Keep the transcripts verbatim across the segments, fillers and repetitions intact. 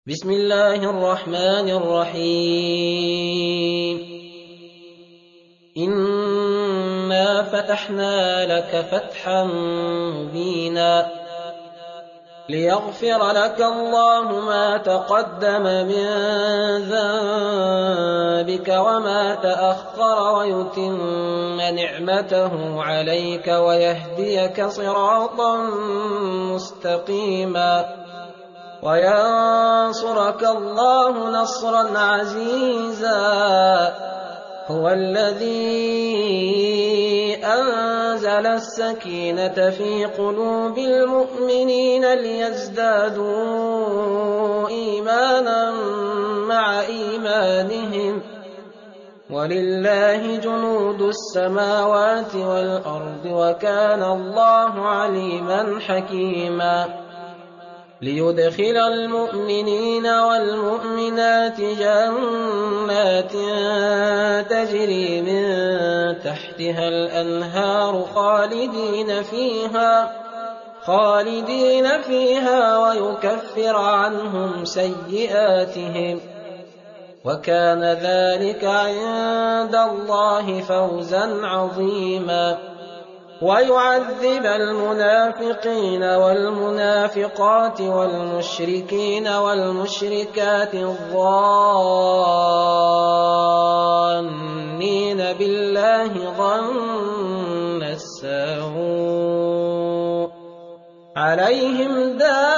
بسم الله الرحمن الرحيم إنا فتحنا لك فتحا مبينا ليغفر لك الله ما تقدم من ذنبك وما تأخر ويتم نعمته عليك ويهديك صراطا مستقيما وينصرك الله نصرا عزيزا هو الذي أنزل السكينة في قلوب المؤمنين ليزدادوا إيمانا مع إيمانهم ولله جنود السماوات والأرض وكان الله عليما حكيما ليدخل المؤمنين والمؤمنات جنات تجري من تحتها الأنهار خالدين فيها خالدين فيها ويكفر عنهم سيئاتهم وكان ذلك عند الله فوزا عظيما ويعذب المنافقين والمنافقات والمشركين والمشركات الظانين بالله ظن السوء عليهم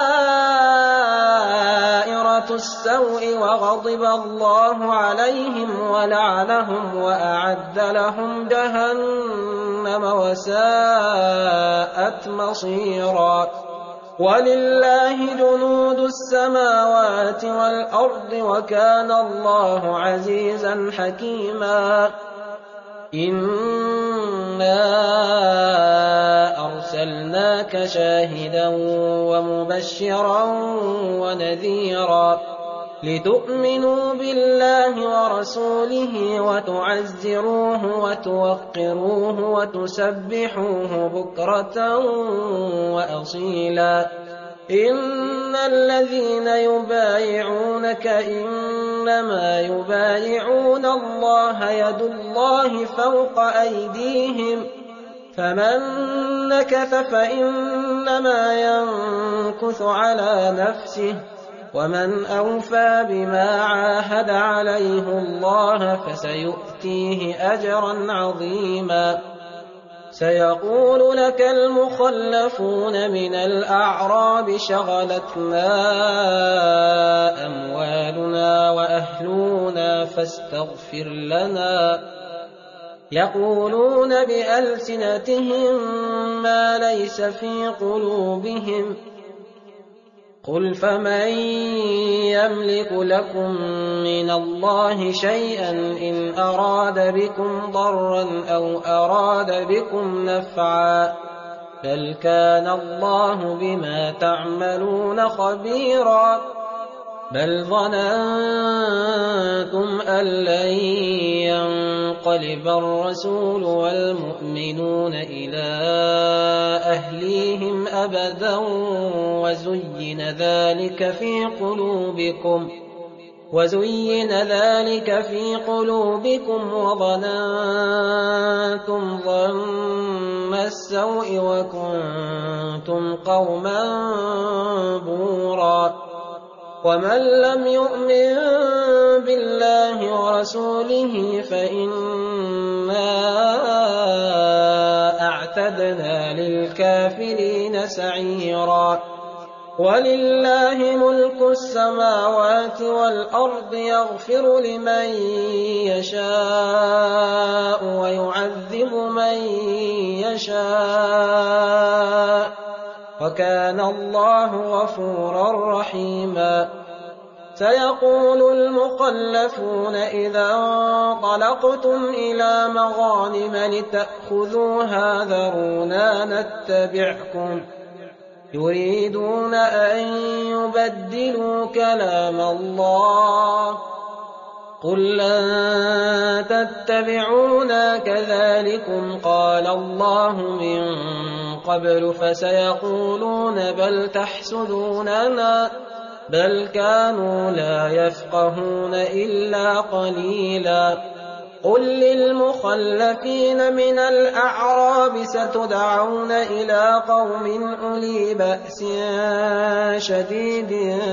دائرة السوء وغضب الله عليهم ولعنهم وأعد لهم جهنم وساءت مصيرا ولله جنود السماوات والأرض وكان الله عزيزا حكيما إنا أرسلناك شاهدا ومبشرا ونذيرا لتؤمنوا بالله ورسوله وتعزروه وتوقروه وتسبحوه بكرة وأصيلا إن الذين يبايعونك إنما يبايعون الله يد الله فوق أيديهم فمن نكث فإنما ينكث على نفسه ومن أوفى بما عاهد عليه الله فسيؤتيه أجرا عظيما سيقول لك المخلفون من الأعراب شغلتنا أموالنا وأهلنا فاستغفر لنا يقولون بألسنتهم ما ليس في قلوبهم قل فمن يملك لكم من الله شيئا إن أراد بكم ضرا أو أراد بكم نفعا بل كان الله بما تعملون خبيرا بل ظننتم أن لن ينقلب الرسول والمؤمنون إلى أهليهم أبدا وزين ذلك في قلوبكم وزين ذلك في قلوبكم وظننتم ظن السوء وكنتم قوما بورا ومن لم يؤمن بالله ورسوله فإنا أعتدنا للكافرين سعيرا ولله ملك السماوات والأرض يغفر لمن يشاء ويعذب من يشاء وكان الله غفورا رحيما سيقول المخلفون إذا انطلقتم إلى مغانم لتأخذوها ذرونا نتبعكم يريدون أن يبدلوا كلام الله قل لن تتبعونا كذلكم قال الله من قبل فسيقولون بل تحسدوننا بل كانوا لا يفقهون إلا قليلا قل للمخلفين من الأعراب ستدعون إلى قوم أولي بأس شديد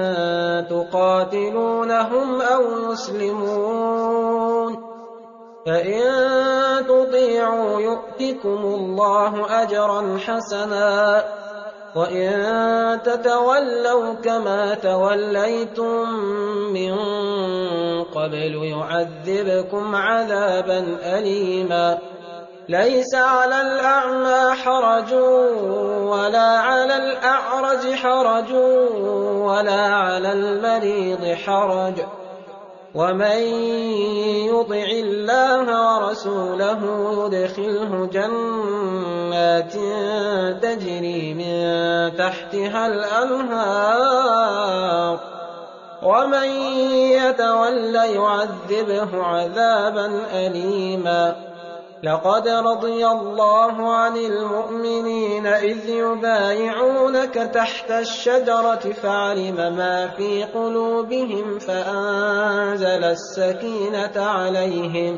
تقاتلونهم أو يسلمون فإن تطيعوا يؤتكم الله أجرا حسنا وإن تتولوا كما توليتم من قبل يعذبكم عذابا أليما ليس على الأعمى حرج ولا على الأعرج حرج ولا على المريض حرج ومن يطع الله ورسوله يدخله جنات تجري من تحتها الأنهار ومن يتول يعذبه عذابا أليما لقد رضي الله عن المؤمنين إذ يبايعونك تحت الشجرة فعلم ما في قلوبهم فأنزل السكينة عليهم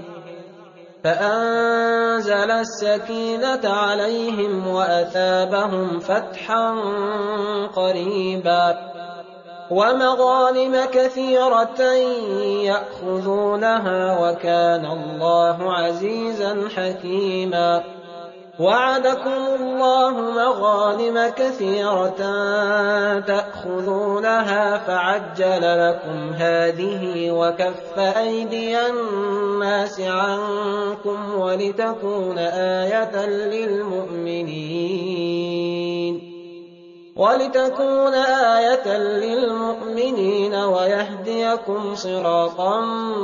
فأنزل السكينة عليهم وأثابهم فتحا قريبا ومغانم كثيرة يأخذونها وكان الله عزيزا حكيما وعدكم الله مغانم كثيرة تأخذونها فعجل لكم هذه وكف أيدي الناس عنكم ولتكون آية للمؤمنين ولتكون آية للمؤمنين ويهديكم صراطا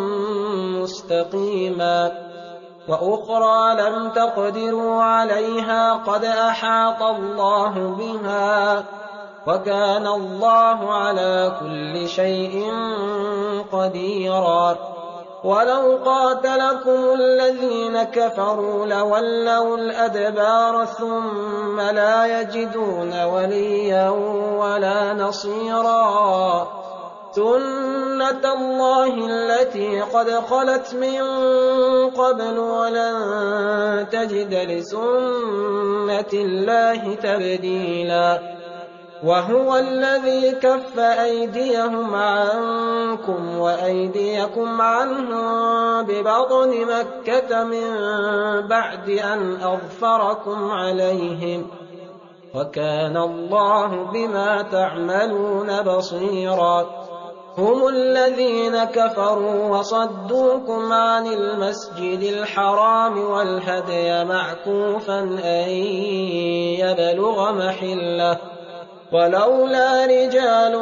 مستقيما وأخرى لم تقدروا عليها قد أحاط الله بها وكان الله على كل شيء قديرا ولو قاتلكم الذين كفروا لولوا الأدبار ثم لا يجدون وليا ولا نصيرا سنة الله التي قد خلت من قبل ولن تجد لسنة الله تبديلا وهو الذي كف أيديهم عنكم وأيديكم عنهم ببطن مكة من بعد أن أظفركم عليهم وكان الله بما تعملون بصيرا هم الذين كفروا وصدوكم عن المسجد الحرام والهدي معكوفا أن يبلغ محله ولولا رجال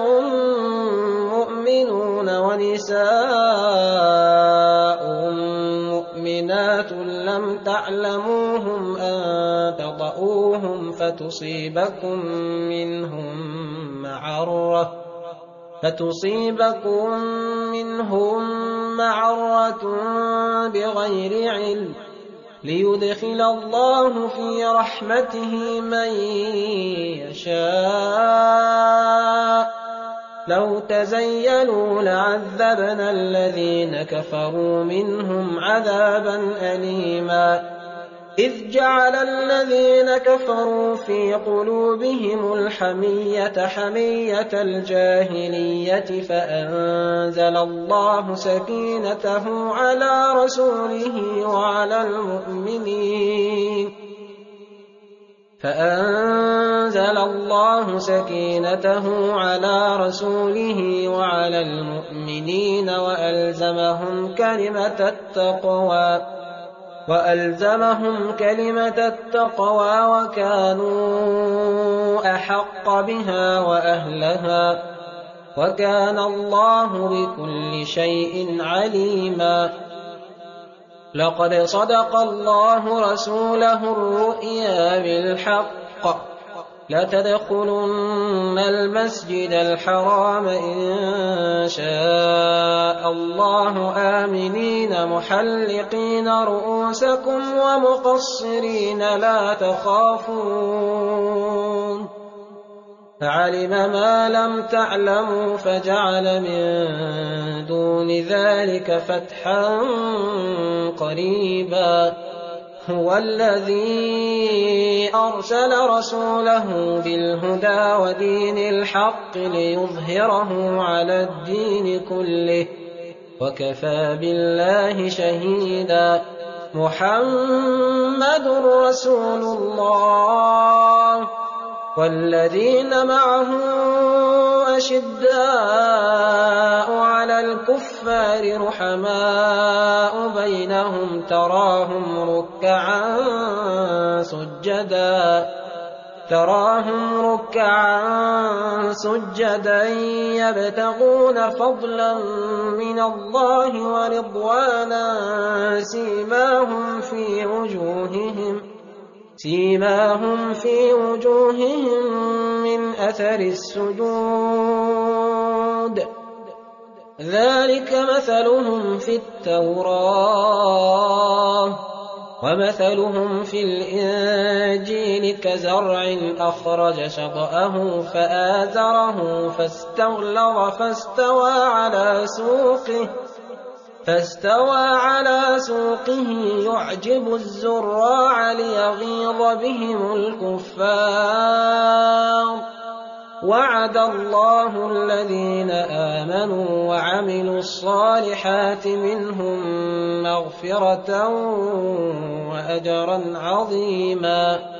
مؤمنون ونساء مؤمنات لم تعلموهم أن تطؤوهم فتصيبكم منهم معرة فتصيبكم منهم معرة بغير علم ليدخل الله في رحمته من يشاء لو تزيلوا لعذبنا الذين كفروا منهم عذابا أليما إذ جعل الذين كفروا في قلوبهم الحمية حمية الجاهلية فأنزل الله سكينته على رسوله وعلى المؤمنين فأنزل الله سكينته على رسوله وعلى المؤمنين وألزمهم كلمة التقوى وألزمهم كلمة التقوى وكانوا أحق بها وأهلها وكان الله بكل شيء عليما لقد صدق الله رسوله الرؤيا بالحق لتدخلن المسجد الحرام إن شاء الله آمنين محلقين رؤوسكم ومقصرين لا تخافون فعلم ما لم تعلموا فجعل من دون ذلك فتحا قريبا هو الذي أرسل رسوله بالهدى ودين الحق ليظهره على الدين كله وكفى بالله شهيدا محمد رسول الله والذين معه أشداء على الكفار رحماء بينهم تراهم ركعا سجدا تراهم ركعا سجدا يبتغون فضلا من الله ورضوانا سيماهم في وجوههم سيماهم في وجوههم من أثر السجود ذلك مثلهم في التوراة ومثلهم في الإنجيل كزرع أخرج شطأه فآزره فاستغلظ فاستوى على سوقه فاستوى على سوقه يعجب الزراع ليغيظ بهم الكفار وعد الله الذين آمنوا وعملوا الصالحات منهم مغفرة وأجرا عظيما